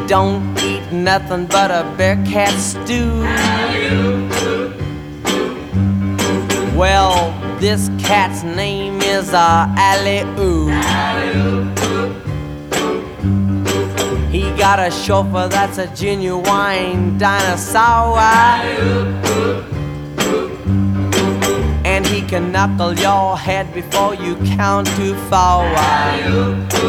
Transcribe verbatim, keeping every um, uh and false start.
don't eat nothing but a bear cat stew. Well, this cat's name is uh, Alley-Oo. He got a chauffeur that's a genuine dinosaur, and he can knuckle your head before you count too far.